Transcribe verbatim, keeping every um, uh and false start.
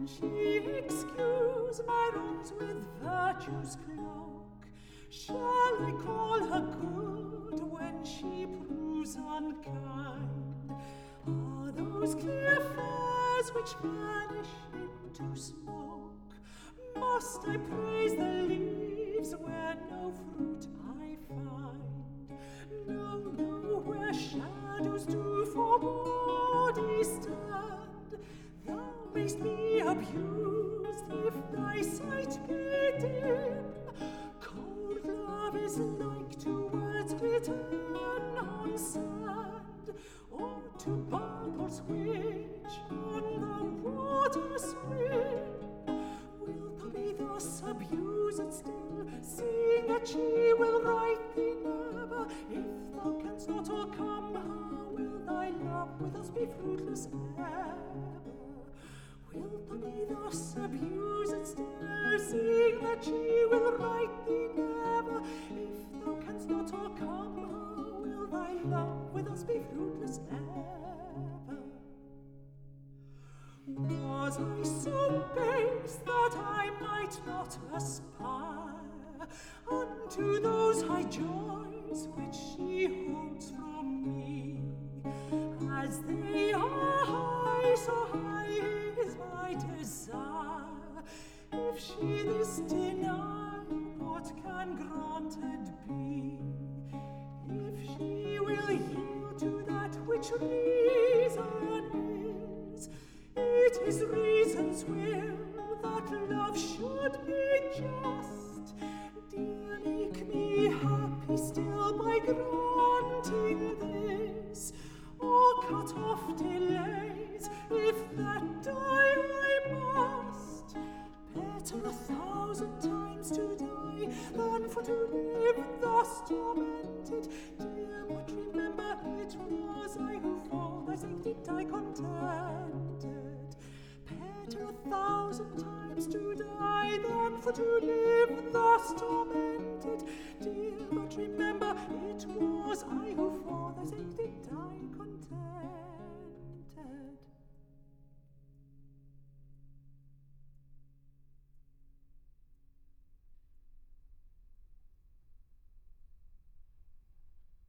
she excuse my wrongs with virtue's cloak? Shall I call her good when she proves unkind? Are those clear fires which vanish into smoke? Must I praise the leaves where no fruit I find? No, no, where shadows do for bodies stand, thou mayst be abused if thy sight be dim. Cold love is like to words written on sand, or to bubbles which on the water swim. Wilt thou be thus abused still, seeing that she will right thee never? If thou canst not o'ercome her, will thy love with us be fruitless ever? Wilt thou be thus abused still, seeing that she will right thee never? If thou canst not o'ercome her, will thy love with us be fruitless ever? Was I so base that I might not aspire unto those high joys which she holds from me? As they are high, so high is my desire. If she this deny, what can granted be? If she will yield to that which reason is, it is reason's will that love should be just. Dear, make me happy still by granting this, or cut off delays if that die I must. Better a thousand times to die than for to live thus tormented. Dear, but remember it was I who for thy sake did die contented. Better a thousand times to die than for to live thus tormented. Dear, but remember it was I who for thy sake did die contented.